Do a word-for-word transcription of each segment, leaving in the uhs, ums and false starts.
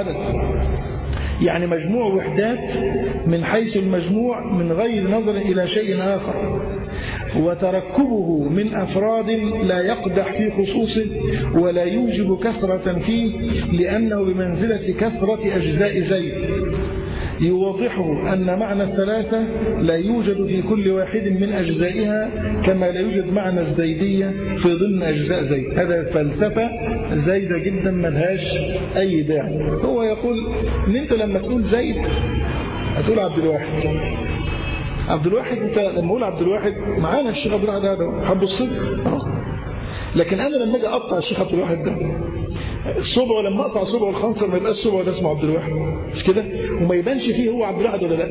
يعني مجموع وحدات من حيث المجموع من غير نظر إلى شيء آخر، وتركبه من أفراد لا يقدح في خصوصه ولا يوجب كثرة فيه، لأنه بمنزلة كثرة أجزاء زيد. يوضحه أن معنى الثلاثة لا يوجد في كل واحد من أجزائها كما لا يوجد معنى الزيدية في ضمن أجزاء زيد. هذا فلسفة زايدة جدا ملهاش أي داعي. هو يقول إن أنت لما تقول زيد هتقول عبد الواحد. عبد الواحد أنت لما أقول عبد الواحد معانا الشيخ عبد الواحد هذا حب الصدق، لكن أنا لما أجي أقطع الشيخ عبد الواحد ده الصبع، لما أقطع صبع الخنصر ما يبقاش الصبع ده اسمه عبد الواحد، مش كده؟ وما يبانش فيه هو عبد الواحد ولا لا.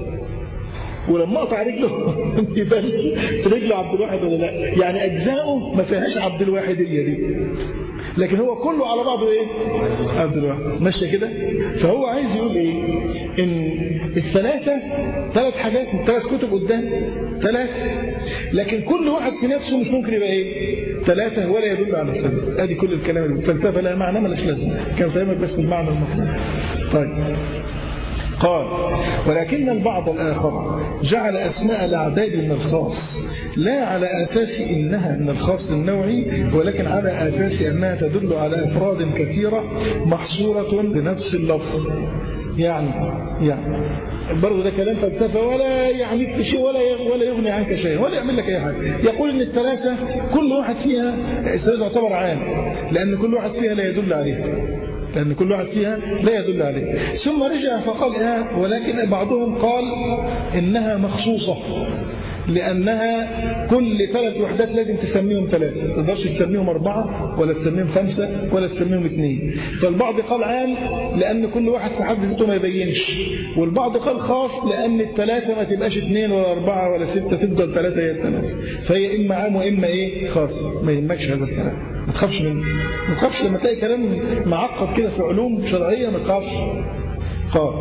ولما أقطع رجله ما يبانش في رجله عبد الواحد ولا لا. يعني أجزاؤه ما فيهاش عبد الواحدية دي، لكن هو كله على بعضه إيه؟ عبد الواحد. ماشي كده؟ فهو عايز يقول إيه؟ إن الثلاثة ثلاث حاجات، ثلاث كتب قدام ثلاثة، لكن كل واحد في نفسه مش ممكن يبقى إيه؟ ثلاثة ولا يدل على الثلاثة. ادي كل الكلام. الفلسفة لها معنى ملاش لازمة، كان فاهمك بس المعنى المطلوب. طيب قال: ولكن البعض الآخر جعل أسماء الأعداد من الخاص لا على أساس إنها من الخاص النوعي، ولكن على أساس أنها تدل على أفراد كثيرة محصورة بنفس اللفظ. يعني يعني برضه ده كلام فلسفة ولا يعنيك شيء ولا ولا يغني عنك شيء ولا يعمل لك أي حاجة. يقول إن الثلاثة كل واحد فيها الثلاثة يعتبر عام، لأن كل واحد فيها لا يدل عليه، لأن كل واحد فيها لا يدل عليه. ثم رجع فقال آه ولكن بعضهم قال إنها مخصوصة، لأنها كل ثلاث وحدات لازم تسميهم ثلاثة، ما تقدرش تسميهم أربعة ولا تسميهم خمسة ولا تسميهم اثنين. فالبعض قال عام لأن كل واحد في حد ذاته ما يبينش، والبعض قال خاص لأن الثلاثة ما تبقاش اثنين ولا أربعة ولا ستة، تفضل ثلاثة هي الثلاثة، فهي إما عام وإما إيه خاص. ما يهمكش هذا الكلام، ما تخافش منه، ما تخافش لما تلاقي كلام معقد كده في علوم شرعية ما تخافش. قال: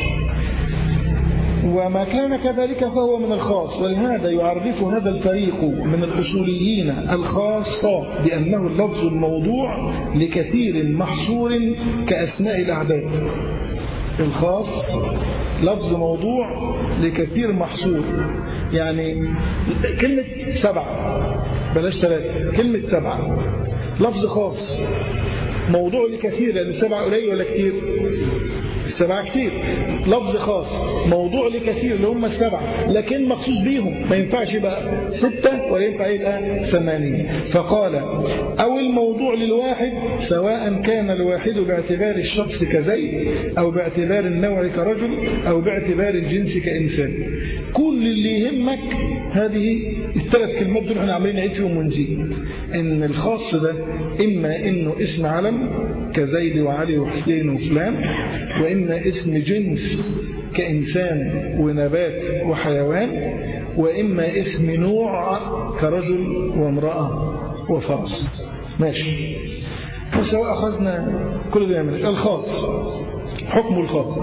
وما كان كذلك فهو من الخاص، ولهذا يعرف هذا الفريق من الأصوليين الخاص بأنه اللفظ الموضوع لكثير محصور كأسماء الأعداد. الخاص لفظ موضوع لكثير محصور، يعني كلمة سبعة بلاش ثلاثة، كلمة سبعة لفظ خاص موضوع لكثير، لأن السبعة قليل ولا كتير؟ السبعة كتير. لفظ خاص موضوع لكثير اللي هم السبعة، لكن مخصوص بيهم، ما ينفعش يبقى ستة ولا ينفع يبقى ثمانية. فقال: أو الموضوع للواحد سواء كان الواحد باعتبار الشخص كزيد أو باعتبار النوع كرجل أو باعتبار الجنس كإنسان. كل اللي يهمك هذه الثلاث كلمات دول احنا عاملين نعيد فيهم ونزيد. إن الخاص ده إما إنه اسم علم كزيد وعلي وحسين وفلان، وإما اسم جنس كإنسان ونبات وحيوان، وإما اسم نوع كرجل وامرأة وفرس. ماشي. فسواء أخذنا كل ده يعمل الخاص. حكم الخاص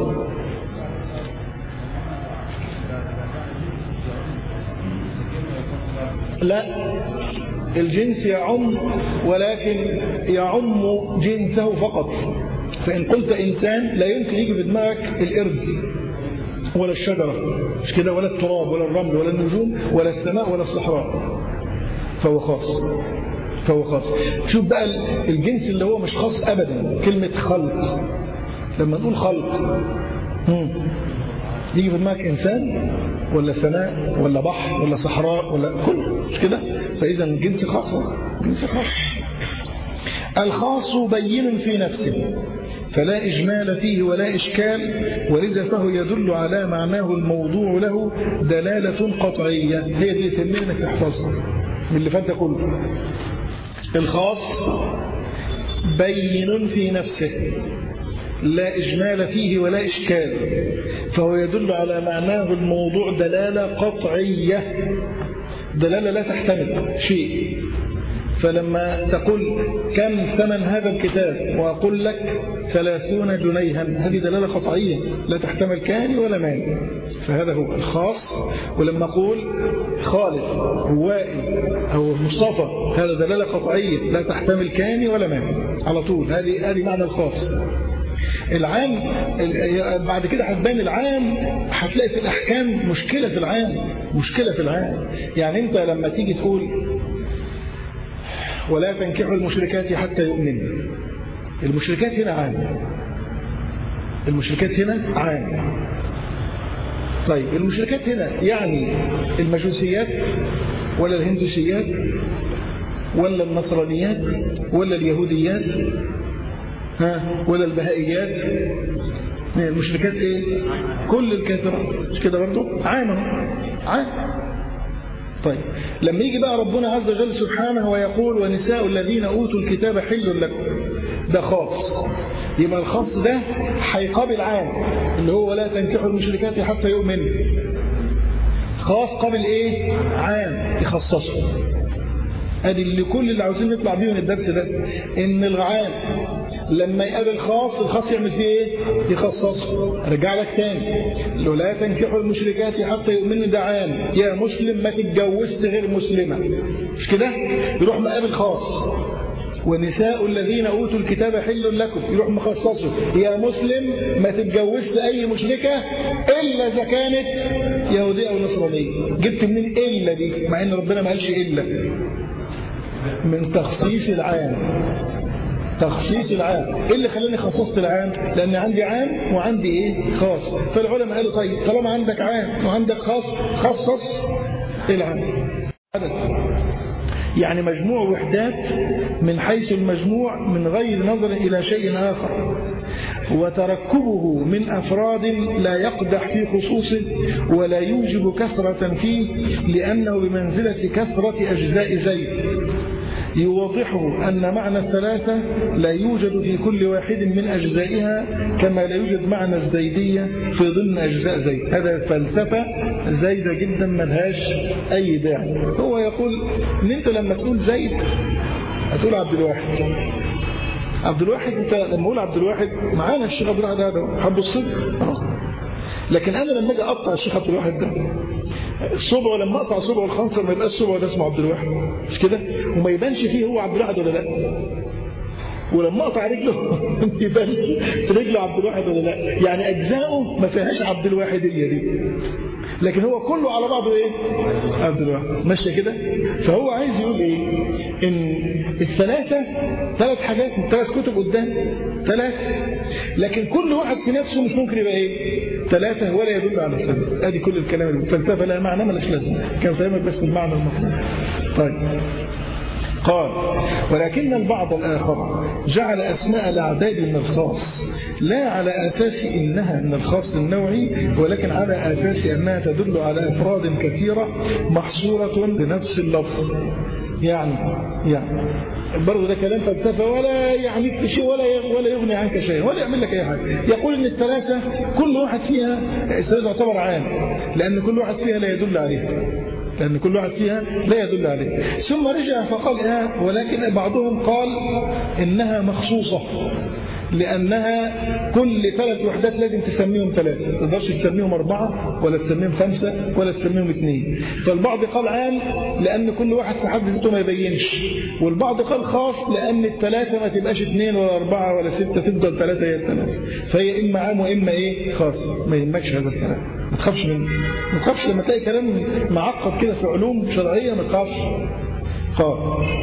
لا، الجنس يعم، ولكن يعم جنسه فقط. فإن قلت إنسان لا يمكن يجي في دماغك القرد ولا الشجرة، مش كده، ولا التراب ولا الرمل ولا النجوم ولا السماء ولا الصحراء، فهو خاص. فهو خاص. شوف بقى الجنس اللي هو مش خاص أبدا، كلمة خلق. لما نقول خلق يجي في دماغك إنسان ولا سماء ولا بحر ولا صحراء ولا كله، مش كده؟ فإذا الجنس خاص، جنس خاص. الخاص بين في نفسه فلا إجمال فيه ولا إشكال، ولذا فهو يدل على معناه الموضوع له دلالة قطعية. هي دي تهمني انك تحفظها من اللي فات كله. الخاص بين في نفسه لا إجمال فيه ولا إشكال، فهو يدل على معناه الموضوع دلالة قطعية، دلالة لا تحتمل شيء. فلما تقول كم ثمن هذا الكتاب وأقول لك ثلاثون جنيها، هذه دلالة قطعية لا تحتمل كان ولا مان، فهذا هو الخاص. ولما أقول خالد روائي أو مصطفى، هذا دلالة قطعية لا تحتمل كان ولا مان على طول، هذه هذه معنى الخاص. العام بعد كده هتبان العام، هتلاقي في الأحكام مشكلة في العام، مشكلة في العام. يعني أنت لما تيجي تقول ولا تنكحوا المشركات حتى يؤمنوا، المشركات هنا عام، المشركات هنا عام. طيب المشركات هنا يعني المجوسيات ولا الهندوسيات ولا النصرانيات ولا اليهوديات ها ولا البهائيات؟ المشركات ايه؟ كل الكافرات، مش كده برضه؟ عام عام. طيب لما يجي بقى ربنا عز وجل سبحانه ويقول ونساء الذين اوتوا الكتاب حل لكم، ده خاص، يبقى الخاص ده هيقابل عام اللي هو لا تنكحوا المشركات حتى يؤمنوا. خاص قابل ايه؟ عام يخصصه. ادي اللي كل اللي عاوزين نطلع بيه من الدرس ده، ان العام لما يقابل خاص، الخاص يعمل فيه ايه؟ يخصصه. ارجع لك تاني، لو لا تنكحوا المشركات حتى يؤمنوا ده عام، يا مسلم ما تتجوزش غير مسلمه، مش كده؟ يروح مقابل خاص ونساء الذين اوتوا الكتاب حل لكم، يروح مخصصه يا مسلم ما تتجوزش اي مشركه الا اذا كانت يهوديه او نصرانيه. جبت منين الا دي مع ان ربنا ما قالش الا؟ من تخصيص العام، تخصيص العام. ايه اللي خلاني خصصت العام؟ لان عندي عام وعندي ايه؟ خاص. فالعلماء قالوا طيب طالما عندك عام وعندك خاص، خصص العام. يعني مجموع وحدات من حيث المجموع من غير نظر إلى شيء آخر، وتركبه من أفراد لا يقدح في خصوصه ولا يوجب كثرة فيه، لأنه بمنزلة كثرة أجزاء زيد. يوضحه أن معنى الثلاثة لا يوجد في كل واحد من أجزائها كما لا يوجد معنى الزيدية في ضمن أجزاء زيد. هذا فلسفة زايدة جدا ملهاش أي داعي. هو يقول إن أنت لما تقول زيد هتقول عبد الواحد. عبد الواحد أنت لما أقول عبد الواحد معانا الشيخ عبد الواحد هذا حب الصدق، لكن أنا لما أجي أقطع الشيخ عبد الواحد ده الصبع، لما أقطع صبع الخنصر ما يبقاش الصبع ده اسمه عبد الواحد، مش كده؟ وما يبانش فيه هو عبد الواحد ولا لا. ولما أقطع رجله ما يبانش في رجله عبد الواحد ولا لا. يعني أجزاؤه ما فيهاش عبد الواحدية دي، لكن هو كله على بعضه ايه؟ عبد الواحد. ماشيه كده؟ فهو عايز يقول ايه؟ ان الثلاثه ثلاث حاجات، ثلاث كتب قدام ثلاثه، لكن كل واحد في نفسه مش ممكن يبقى ايه؟ ثلاثه ولا يدل على الثلاثه. ادي كل الكلام. الفلسفه لها معنى مالهاش لازمه، كان فاهمك بس المعنى المطلوب. طيب قال ولكن البعض الآخر جعل أسماء الأعداد من الخاص لا على أساس إنها من الخاص النوعي، ولكن على أساس أنها تدل على أفراد كثيرة محصورة بنفس اللفظ. يعني يعني برضه ده كلام فلسفة ولا يعنيك شيء ولا ولا يغني عنك شيء ولا يعمل لك أي حاجة. يقول إن الثلاثة كل واحد فيها تعتبر عام، لأن كل واحد فيها لا يدل عليها، لأن كل واحد فيها لا يدل عليه. ثم رجع فقال إيه؟ ولكن بعضهم قال إنها مخصوصة، لأنها كل ثلاث وحدات لازم تسميهم ثلاثة، ما تقدرش تسميهم أربعة ولا تسميهم خمسة ولا تسميهم اثنين. فالبعض قال عام لأن كل واحد في حد ذاته ما يبينش، والبعض قال خاص لأن الثلاثة ما تبقاش اثنين ولا أربعة ولا ستة، تفضل ثلاثة هي الثلاثة. فهي إما عام وإما إيه؟ خاص. ما يهمكش هذا الكلام، ما تخافش منه، ما تخافش لما تلاقي كلام معقد كده في علوم شرعية ما تخافش. قال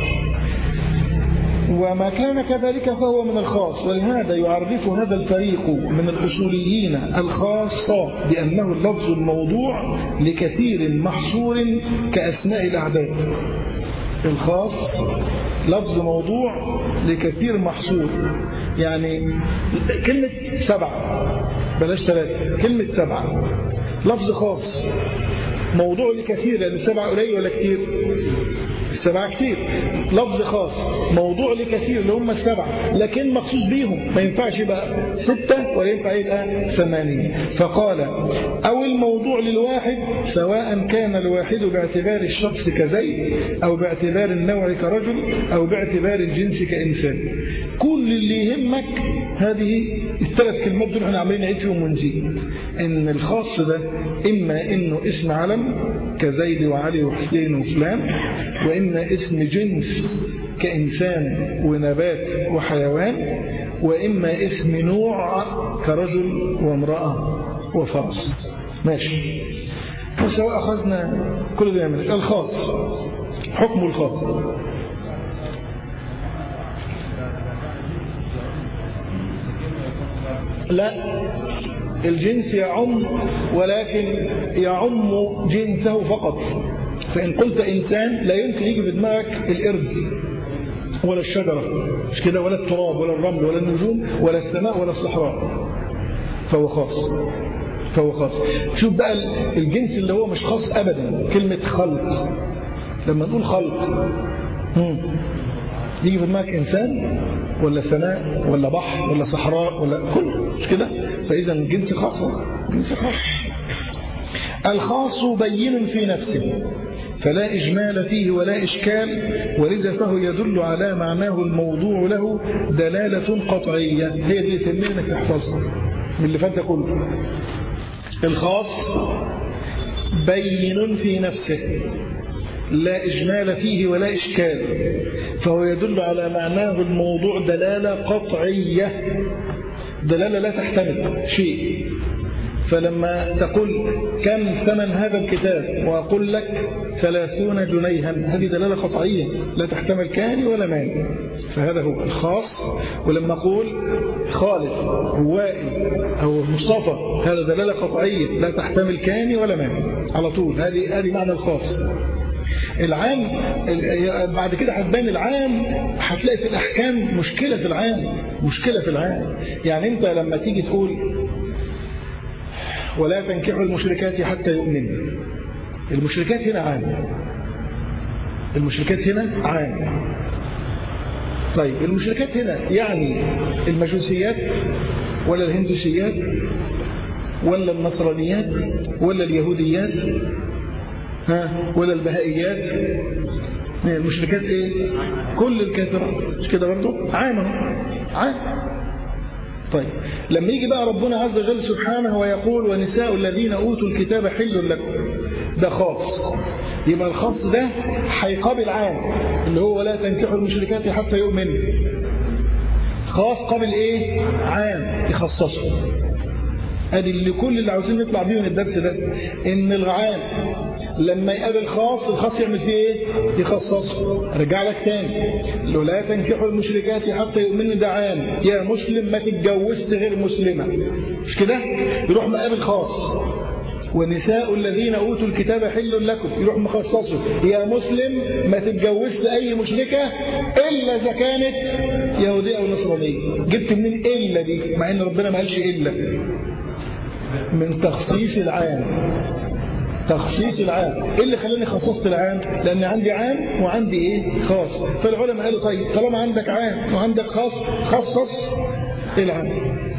وما كان كذلك فهو من الخاص، ولهذا يعرف هذا الفريق من الأصوليين الخاصة بأنه اللفظ الموضوع لكثير محصور كأسماء الأعداد. الخاص لفظ موضوع لكثير محصور، يعني كلمة سبعة بلاش ثلاثة، كلمة سبعة لفظ خاص موضوع لكثير، لأن السبعة قليل ولا كتير؟ السبعة كتير. لفظ خاص موضوع لكثير اللي هم السبعة، لكن مخصوص بيهم، ما ينفعش يبقى ستة ولا ينفع يبقى ثمانية. فقال أو الموضوع للواحد سواء كان الواحد باعتبار الشخص كزيد أو باعتبار النوع كرجل أو باعتبار الجنس كإنسان. كل اللي يهمك هذه الثلاث كلمات دول احنا عاملين نعيد فيهم ونزيد. إن الخاص ده إما إنه اسم علم كزيد وعلي وحسين وفلان، وإن اسم جنس كإنسان ونبات وحيوان، وإما اسم نوع كرجل وامرأة وفرس. ماشي. وسواء أخذنا كل ده يعمل الخاص. حكم الخاص لا، الجنس يعم، ولكن يعم جنسه فقط. فإن قلت إنسان لا يمكن يجي في دماغك القرد ولا الشجرة، مش كده، ولا التراب ولا الرمل ولا النجوم ولا السماء ولا الصحراء، فهو خاص. فهو خاص. شوف بقى الجنس اللي هو مش خاص أبدا، كلمة خلق. لما نقول خلق يجي في دماغك إنسان ولا سماء ولا بحر ولا صحراء ولا كله، مش كده؟ فإذا جنس خاص. جنس خاص. الخاص بين في نفسه فلا إجمال فيه ولا إشكال، ولذا فهو يدل على معناه الموضوع له دلالة قطعية. هي دي تنمية انك تحفظها من اللي فات كله. الخاص بين في نفسه لا إجمال فيه ولا إشكال، فهو يدل على معناه الموضوع دلالة قطعية، دلالة لا تحتمل شيء. فلما تقول كم ثمن هذا الكتاب وأقول لك ثلاثون جنيها، هذه دلالة قطعية لا تحتمل كان ولا مان، فهذا هو الخاص. ولما أقول خالد وائل أو مصطفى، هذا دلالة قطعية لا تحتمل كان ولا مان على طول. هذه هذه معنى الخاص. العام بعد كده هتبان العام، هتلاقي في الأحكام مشكلة في العام، مشكلة في العام. يعني أنت لما تيجي تقول ولا تنكحوا المشركات حتى يؤمنوا، المشركات هنا عام، المشركات هنا عام. طيب المشركات هنا يعني المجوسيات ولا الهندوسيات ولا النصرانيات ولا اليهوديات ها ولا البهائيات؟ المشركات ايه؟ كل الكافرات، مش كده برضه؟ عام عام. طيب لما يجي بقى ربنا عز وجل سبحانه ويقول ونساء الذين أوتوا الكتاب حل لكم، ده خاص. يبقى الخاص ده هيقابل عام اللي هو ولا تنكحوا المشركات حتى يؤمنوا. خاص قابل ايه؟ عام يخصصه. ادي اللي كل اللي عاوزين نطلع بيه من الدرس ده، ان العام لما يقابل خاص، الخاص يعمل فيه ايه؟ يخصصه. رجع لك تاني، لا تنكحوا المشركات حتى يؤمنوا، ده عام. يا مسلم ما تتجوزش غير مسلمه، مش كده؟ يروح مقابل خاص ونساء الذين اوتوا الكتاب حل لكم، يروح مخصصه. يا مسلم ما تتجوزش اي مشركه الا اذا كانت يهوديه او نصرانيه. جبت منين الا دي مع ان ربنا ما قالش الا؟ من تخصيص العام. تخصيص العام. ايه اللي خلاني خصصت العام؟ لان عندي عام وعندي ايه؟ خاص. فالعلماء قالوا طيب طالما عندك عام وعندك خاص، خصص العام.